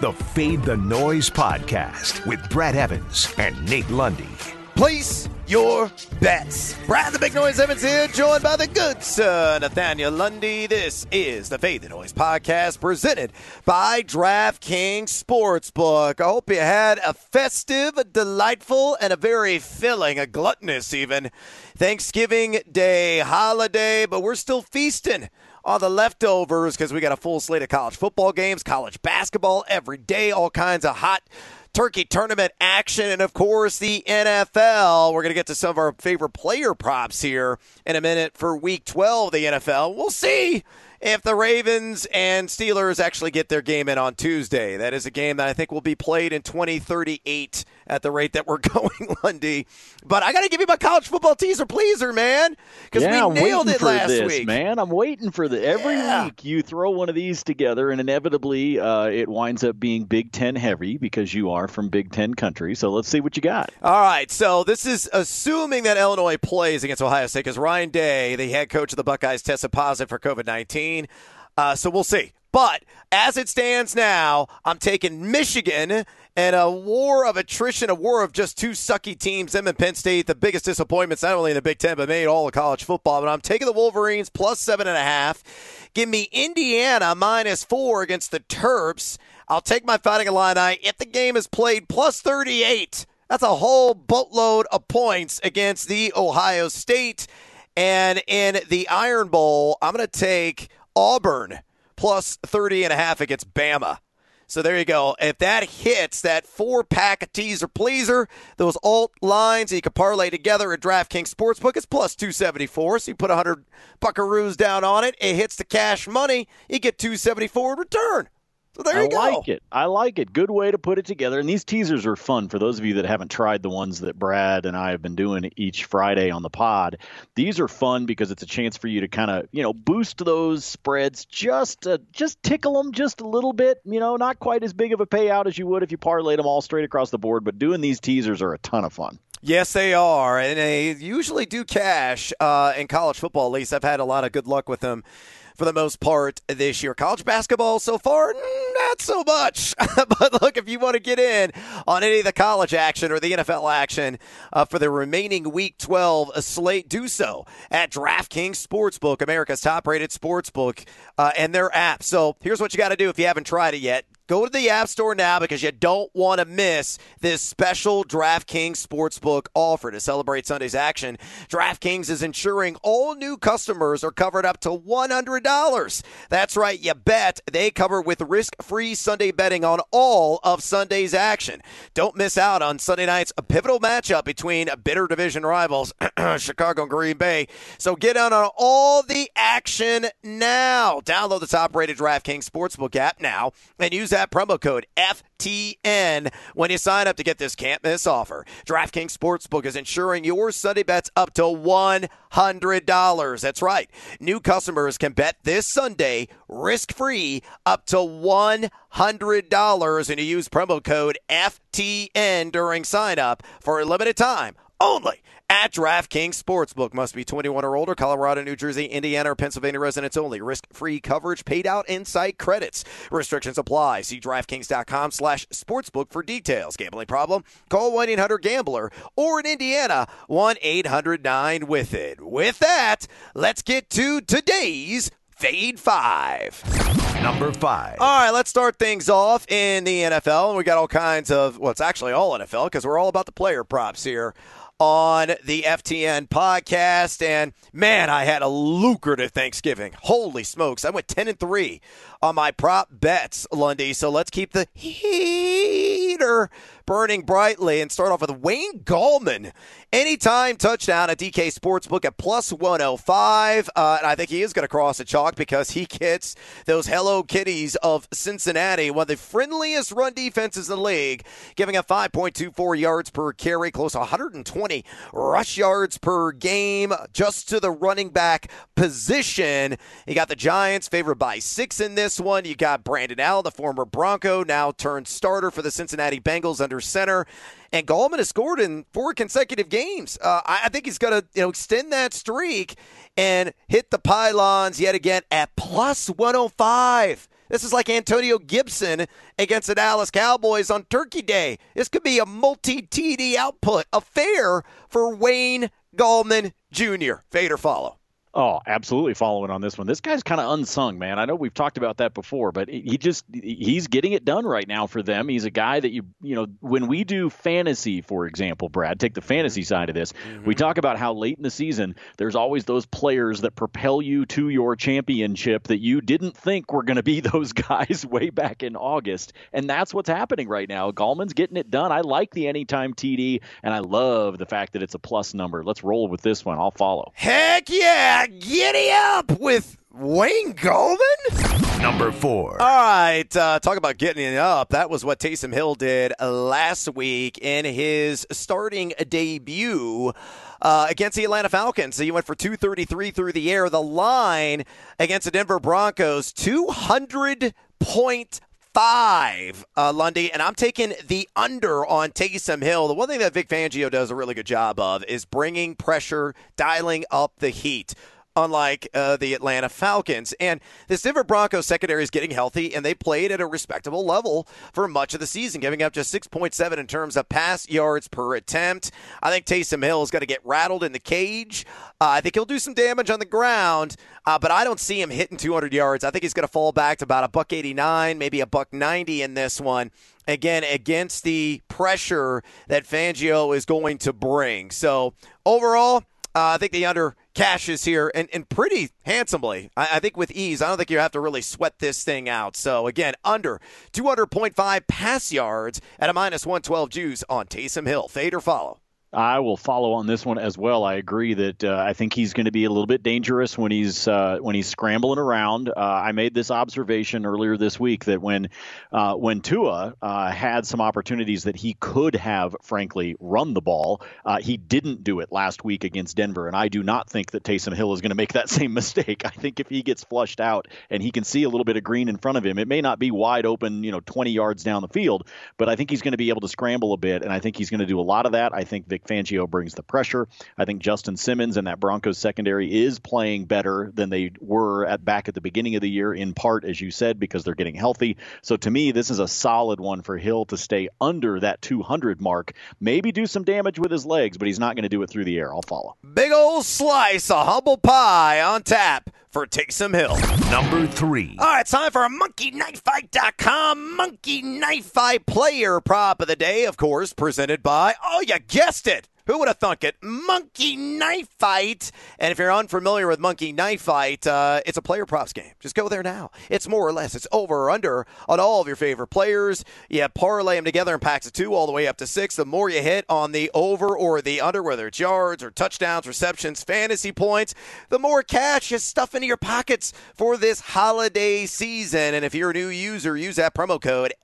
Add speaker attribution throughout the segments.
Speaker 1: the Fade the Noise podcast with Brad Evans and Nate Lundy.
Speaker 2: Place your bets. Brad the Big Noise Evans here, joined by the good sir Nathaniel Lundy. This is the Fade the Noise podcast presented by DraftKings Sportsbook. I hope you had a festive, a delightful, and a very filling, a gluttonous even, Thanksgiving Day holiday, but we're still feasting on the leftovers because we got a full slate of college football games, college basketball every day, all kinds of hot turkey tournament action, and of course the NFL. We're going to get to some of our favorite player props here in a minute for Week 12 of the NFL. We'll see if the Ravens and Steelers actually get their game in on Tuesday. That is a game that I think will be played in 2038 at the rate that we're going, Lundy. But I got to give you my college football teaser pleaser, man, because we nailed it last week.
Speaker 3: Man, I'm waiting for every week you throw one of these together, and inevitably it winds up being Big Ten heavy because you are from Big Ten country. So let's see what you got.
Speaker 2: All right, so this is assuming that Illinois plays against Ohio State because Ryan Day, the head coach of the Buckeyes, tested positive for COVID-19. So we'll see. But as it stands now, I'm taking Michigan and a war of attrition, a war of just two sucky teams, them and Penn State, the biggest disappointments not only in the Big Ten but made all of college football. But I'm taking the Wolverines plus 7.5. Give me Indiana -4 against the Terps. I'll take my Fighting Illini if the game is played plus 38. That's a whole boatload of points against the Ohio State. And in the Iron Bowl, I'm going to take Auburn plus 30.5 against Bama. So there you go. If that hits, that 4-pack teaser pleaser, those alt lines that you can parlay together at DraftKings Sportsbook, it's plus 274. So you put 100 buckaroos down on it. It hits the cash money. You get 274 in return. So there you go.
Speaker 3: I like it. Good way to put it together. And these teasers are fun for those of you that haven't tried the ones that Brad and I have been doing each Friday on the pod. These are fun because it's a chance for you to kind of, boost those spreads, just tickle them just a little bit. Not quite as big of a payout as you would if you parlayed them all straight across the board. But doing these teasers are a ton of fun.
Speaker 2: Yes, they are. And they usually do cash in college football, at least. I've had a lot of good luck with them for the most part this year. College basketball so far, not so much. But look, if you want to get in on any of the college action or the NFL action for the remaining Week 12 slate, do so at DraftKings Sportsbook, America's top-rated sportsbook, and their app. So here's what you got to do if you haven't tried it yet. Go to the App Store now because you don't want to miss this special DraftKings Sportsbook offer to celebrate Sunday's action. DraftKings is ensuring all new customers are covered up to $100. That's right, you bet. They cover with risk-free Sunday betting on all of Sunday's action. Don't miss out on Sunday night's pivotal matchup between bitter division rivals, Chicago and Green Bay. So get on all the action now. Download the top-rated DraftKings Sportsbook app now and use that promo code FTN when you sign up to get this can't-miss offer. DraftKings Sportsbook is ensuring your Sunday bets up to $100. That's right. New customers can bet this Sunday risk-free up to $100 and you use promo code FTN during sign-up for a limited time only at DraftKings Sportsbook. Must be 21 or older. Colorado, New Jersey, Indiana, or Pennsylvania residents only. Risk-free coverage paid out in site credits. Restrictions apply. See DraftKings.com/sportsbook for details. Gambling problem? Call 1-800-GAMBLER or in Indiana, 1-800-9-WITH-IT. With that, let's get to today's Fade 5.
Speaker 1: Number 5.
Speaker 2: All right, let's start things off in the NFL. We got all kinds of, well, it's actually all NFL because we're all about the player props here on the FTN podcast. And man, I had a lucrative Thanksgiving. Holy smokes. I went 10-3 on my prop bets, Lundy. So let's keep the heater burning brightly and start off with Wayne Gallman. Anytime touchdown at DK Sportsbook at plus 105. And I think he is going to cross the chalk because he gets those Hello Kitties of Cincinnati, one of the friendliest run defenses in the league, giving up 5.24 yards per carry, close to 120 rush yards per game, just to the running back position. You got the Giants favored by 6 in this one. You got Brandon Allen, the former Bronco, now turned starter for the Cincinnati Bengals under center. And Gallman has scored in 4 consecutive games. I think he's going to extend that streak and hit the pylons yet again at plus 105. This is like Antonio Gibson against the Dallas Cowboys on Turkey Day. This could be a multi-TD output affair for Wayne Gallman Jr. Fade or follow?
Speaker 3: Oh, absolutely following on this one. This guy's kind of unsung, man. I know we've talked about that before, but he's getting it done right now for them. He's a guy that you know, when we do fantasy, for example, Brad, take the fantasy side of this. We talk about how late in the season, there's always those players that propel you to your championship that you didn't think were going to be those guys way back in August. And that's what's happening right now. Gallman's getting it done. I like the anytime TD, and I love the fact that it's a plus number. Let's roll with this one. I'll follow.
Speaker 2: Heck yeah! Giddy up with Wayne Gallman?
Speaker 1: Number 4.
Speaker 2: All right, talk about getting it up. That was what Taysom Hill did last week in his starting debut against the Atlanta Falcons. So he went for 233 through the air. The line against the Denver Broncos, 200.5, Lundy, and I'm taking the under on Taysom Hill. The one thing that Vic Fangio does a really good job of is bringing pressure, dialing up the heat, unlike the Atlanta Falcons. And this Denver Broncos secondary is getting healthy, and they played at a respectable level for much of the season, giving up just 6.7 in terms of pass yards per attempt. I think Taysom Hill is going to get rattled in the cage. I think he'll do some damage on the ground, but I don't see him hitting 200 yards. I think he's going to fall back to about $189, maybe $190 in this one. Again, against the pressure that Fangio is going to bring. So overall, I think the under cashes here and pretty handsomely. I think with ease. I don't think you have to really sweat this thing out. So, again, under 200.5 pass yards at a minus 112 juice on Taysom Hill. Fade or follow?
Speaker 3: I will follow on this one as well. I agree that I think he's going to be a little bit dangerous when he's scrambling around. I made this observation earlier this week that when Tua had some opportunities that he could have, frankly, run the ball, he didn't do it last week against Denver. And I do not think that Taysom Hill is going to make that same mistake. I think if he gets flushed out and he can see a little bit of green in front of him, it may not be wide open, 20 yards down the field, but I think he's going to be able to scramble a bit. And I think he's going to do a lot of that. I think Vic Fangio brings the pressure. I think Justin Simmons and that Broncos secondary is playing better than they were back at the beginning of the year, in part, as you said, because they're getting healthy. So to me, this is a solid one for Hill to stay under that 200 mark, maybe do some damage with his legs, but he's not going to do it through the air. I'll follow.
Speaker 2: Big old slice of humble pie on tap for Taysom Hill.
Speaker 1: Number 3.
Speaker 2: All right, it's time for a MonkeyKnifeFight.com Monkey Knife Fight player prop of the day, of course, presented by, oh, you guessed it. Who would have thunk it? Monkey Knife Fight. And if you're unfamiliar with Monkey Knife Fight, it's a player props game. Just go there now. It's more or less. It's over or under on all of your favorite players. You parlay them together in packs of 2 all the way up to 6. The more you hit on the over or the under, whether it's yards or touchdowns, receptions, fantasy points, the more cash you stuff into your pockets for this holiday season. And if you're a new user, use that promo code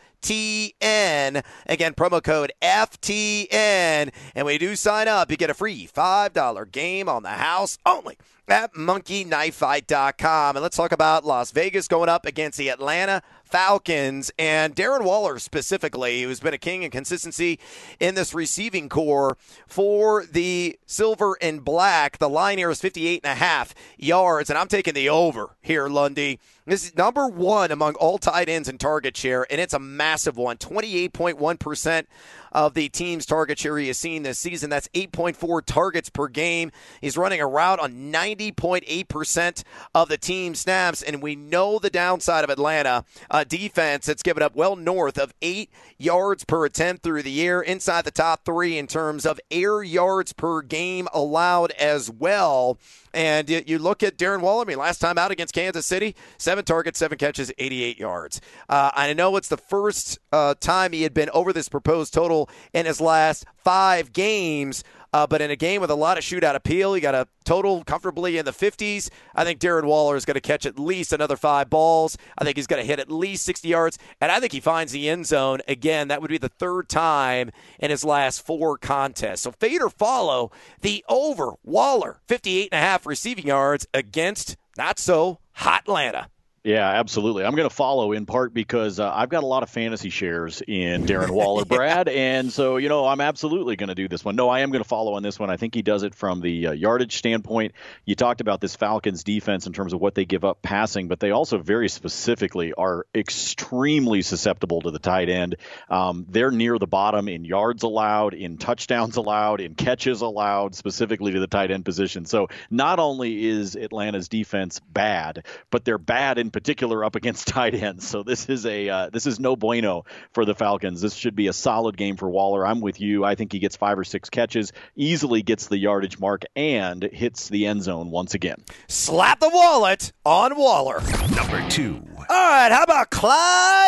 Speaker 2: FTN. Again, promo code FTN. And when you do sign up, you get a free $5 game on the house only at MonkeyKnifeFight.com. And let's talk about Las Vegas going up against the Atlanta Falcons. And Darren Waller specifically, who's been a king in consistency in this receiving core for the Silver and Black. The line here is 58.5 yards, and I'm taking the over here, Lundy. This is number 1 among all tight ends in target share, and it's a massive one. 28.1% of the team's target share he has seen this season. That's 8.4 targets per game. He's running a route on 90.8% of the team snaps, and we know the downside of Atlanta defense that's given up well north of 8 yards per attempt through the air, inside the top 3 in terms of air yards per game allowed as well. And you look at Darren Waller, last time out against Kansas City, 7 targets, 7 catches, 88 yards. I know it's the first time he had been over this proposed total in his last 5 games, but in a game with a lot of shootout appeal, he got a total comfortably in the 50s. I think Darren Waller is going to catch at least another 5 balls. I think he's going to hit at least 60 yards, and I think he finds the end zone again. That would be the 3rd time in his last 4 contests. So fade or follow the over. Waller, 58.5 receiving yards against not so hot Atlanta.
Speaker 3: Yeah, absolutely. I'm going to follow in part because I've got a lot of fantasy shares in Darren Waller, Brad. And so, I'm absolutely going to do this one. No, I am going to follow on this one. I think he does it from the yardage standpoint. You talked about this Falcons defense in terms of what they give up passing, but they also very specifically are extremely susceptible to the tight end. They're near the bottom in yards allowed, in touchdowns allowed, in catches allowed, specifically to the tight end position. So not only is Atlanta's defense bad, but they're bad in particular up against tight ends. So this is no bueno for the Falcons. This should be a solid game for Waller. I'm with you. I think he gets 5 or 6 catches, easily gets the yardage mark, and hits the end zone once again.
Speaker 2: Slap the wallet on Waller.
Speaker 1: Number 2.
Speaker 2: All right, how about Clyde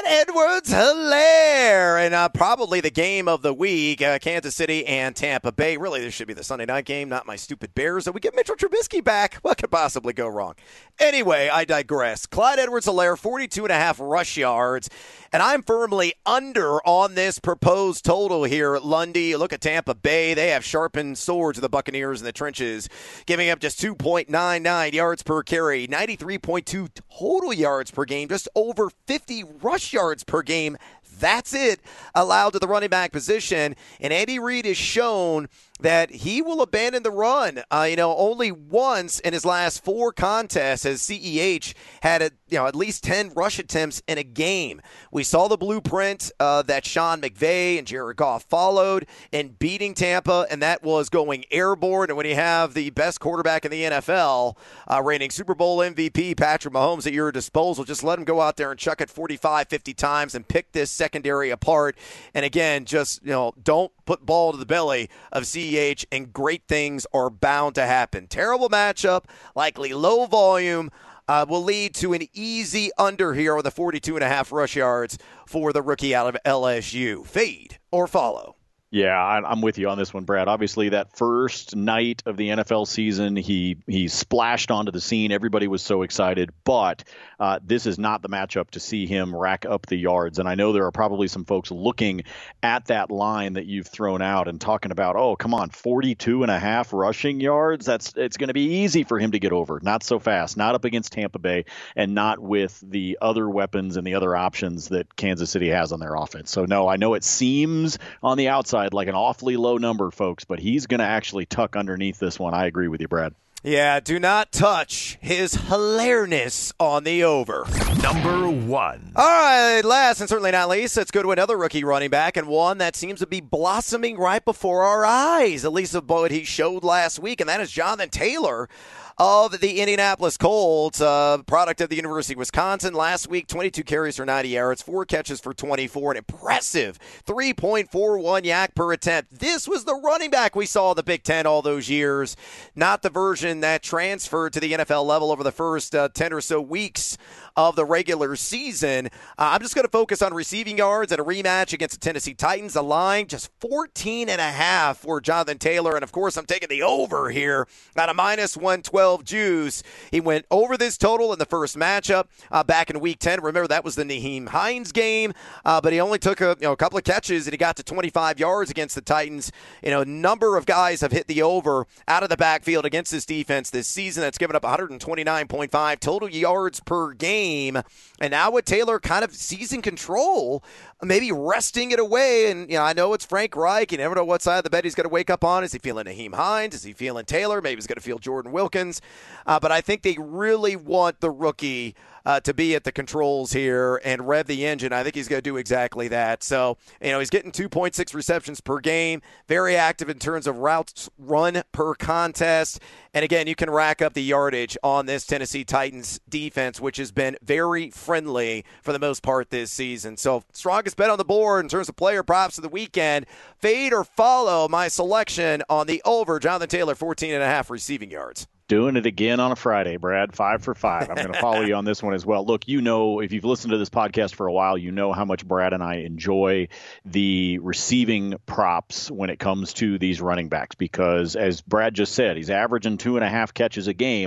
Speaker 2: Edwards-Helaire? And probably the game of the week, Kansas City and Tampa Bay. Really, this should be the Sunday night game, not my stupid Bears. So we get Mitchell Trubisky back. What could possibly go wrong? Anyway, I digress. Clyde Edwards-Helaire, 42.5 rush yards. And I'm firmly under on this proposed total here, Lundy. Look at Tampa Bay. They have sharpened swords of the Buccaneers in the trenches, giving up just 2.99 yards per carry, 93.2 total yards per game, just over 50 rush yards per game. That's it allowed to the running back position. And Andy Reid has shown that he will abandon the run. Only once in his last 4 contests has CEH had at least 10 rush attempts in a game. We saw the blueprint that Sean McVay and Jared Goff followed in beating Tampa, and that was going airborne. And when you have the best quarterback in the NFL, reigning Super Bowl MVP Patrick Mahomes at your disposal, just let him go out there and chuck it 45, 50 times and pick this secondary apart. And again, just don't put ball to the belly of CEH, and great things are bound to happen. Terrible matchup, likely low volume, will lead to an easy under here with the 42.5 rush yards for the rookie out of LSU. Fade or follow?
Speaker 3: Yeah, I'm with you on this one, Brad. Obviously, that first night of the NFL season, he splashed onto the scene. Everybody was so excited, but this is not the matchup to see him rack up the yards. And I know there are probably some folks looking at that line that you've thrown out and talking about, oh, come on, 42.5 rushing yards. It's going to be easy for him to get over. Not so fast, not up against Tampa Bay, and not with the other weapons and the other options that Kansas City has on their offense. So, no, I know it seems on the outside like an awfully low number, folks, but he's going to actually tuck underneath this one. I agree with you, Brad.
Speaker 2: Yeah, do not touch his hilarious on the over.
Speaker 1: Number 1.
Speaker 2: All right, last and certainly not least, let's go to another rookie running back, and one that seems to be blossoming right before our eyes, at least of what he showed last week, and that is Jonathan Taylor of the Indianapolis Colts, product of the University of Wisconsin. Last week, 22 carries for 90 yards, 4 catches for 24, an impressive 3.41 yak per attempt. This was the running back we saw in the Big Ten all those years, not the version that transferred to the NFL level over the first 10 or so weeks of the regular season. I'm just going to focus on receiving yards at a rematch against the Tennessee Titans. The line just 14.5 for Jonathan Taylor. And, of course, I'm taking the over here at a minus 112 juice. He went over this total in the first matchup back in Week 10. Remember, that was the Nyheim Hines game. But he only took a couple of catches, and he got to 25 yards against the Titans. A number of guys have hit the over out of the backfield against this defense this season. That's given up 129.5 total yards per game. And now with Taylor kind of seizing control, maybe resting it away. And, I know it's Frank Reich. You never know what side of the bed he's going to wake up on. Is he feeling Nyheim Hines? Is he feeling Taylor? Maybe he's going to feel Jordan Wilkins. But I think they really want the rookie to be at the controls here and rev the engine. I think he's going to do exactly that. So, he's getting 2.6 receptions per game, very active in terms of routes run per contest. And again, you can rack up the yardage on this Tennessee Titans defense, which has been very friendly for the most part this season. So, strongest bet on the board in terms of player props of the weekend. Fade or follow my selection on the over. Jonathan Taylor, 14.5 receiving yards.
Speaker 3: Doing it again on a Friday, Brad. 5 for 5. I'm going to follow you on this one as well. Look, if you've listened to this podcast for a while, you know how much Brad and I enjoy the receiving props when it comes to these running backs because, as Brad just said, he's averaging 2.5 catches a game.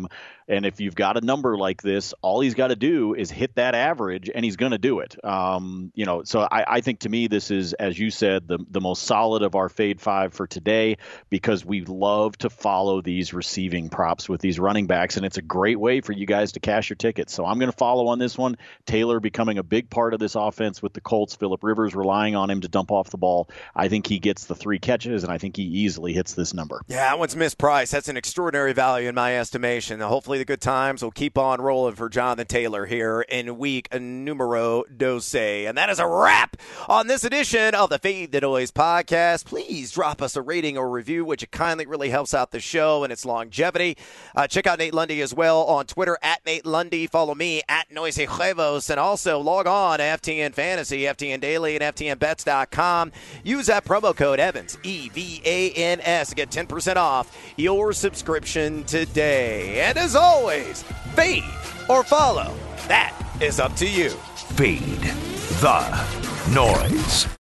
Speaker 3: And if you've got a number like this, all he's got to do is hit that average, and he's going to do it. So I think to me this is, as you said, the most solid of our Fade 5 for today, because we love to follow these receiving props with these running backs, and it's a great way for you guys to cash your tickets. So I'm going to follow on this one. Taylor becoming a big part of this offense with the Colts. Phillip Rivers relying on him to dump off the ball. I think he gets the 3 catches, and I think he easily hits this number.
Speaker 2: Yeah, that one's mispriced. That's an extraordinary value in my estimation. Hopefully the good times will keep on rolling for Jonathan Taylor here in week numero 12. And that is a wrap on this edition of the Fade the Noise podcast. Please drop us a rating or review, which it kindly really helps out the show and its longevity. Check out Nate Lundy as well on Twitter at Nate Lundy. Follow me at Noisy Huevos, and also log on to FTN Fantasy, FTN Daily, and FTNBets.com. Use that promo code Evans, EVANS, to get 10% off your subscription today. And as always, fade or follow. That is up to you.
Speaker 1: Fade the Noise.